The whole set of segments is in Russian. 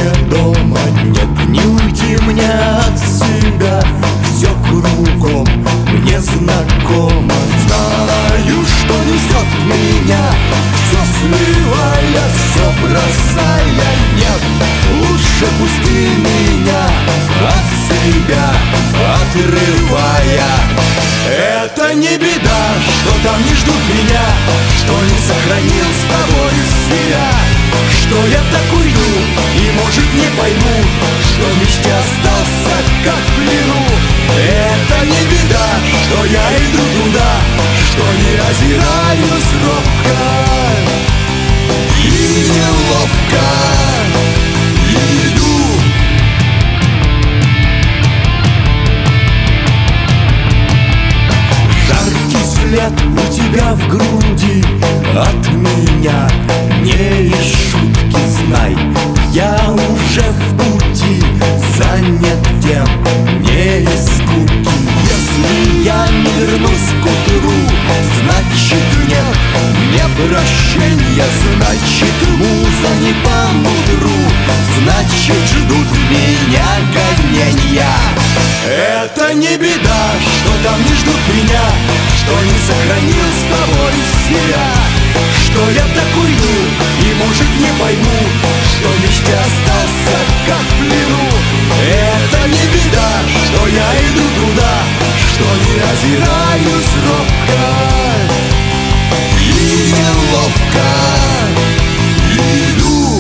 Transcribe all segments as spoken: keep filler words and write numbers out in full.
мне дома нет. Не уйти мне от себя, все кругом мне знакомо. Знаю, что несет меня, все сливая, все бросая. Нет, лучше пусти меня от себя отрывая. Это не беда, что там не ждут меня, что не сохранил с тобой себя, что я так уйду и, может, не пойму, что в мечте остался как в плену. Это не беда, что я иду туда, что не озираюсь робко и неловко иду. Жаркий след у тебя в груди от меня, не из шутки, знай, я уже в пути, занят тем, не из скуки. Если я не вернусь к утру, значит нет мне прощения, значит муза не по мудру, значит ждут меня гонения. Это не беда, что там не ждут меня, что не сохранил с тобой себя, что я так уйду и, может, не пойму, что в мечте остался как в плену. Это не беда, что я иду туда, что не озираюсь робко и неловко иду.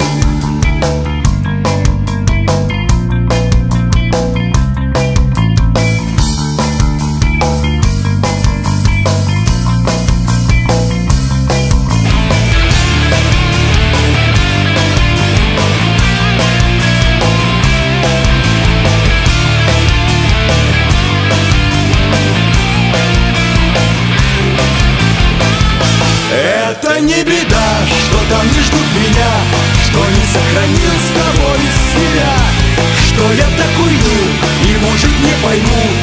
Это не беда, что там не ждут меня, что не сохранил с тобой себя, что я так уйду и, может, не пойму,